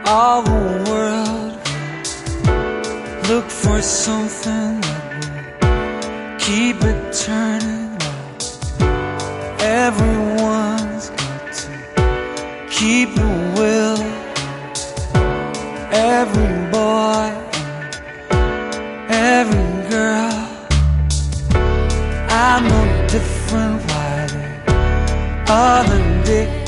all the world will look for something that will keep it turning. Everyone's got to keep it will. Every boy, every girl, I know different why they other day.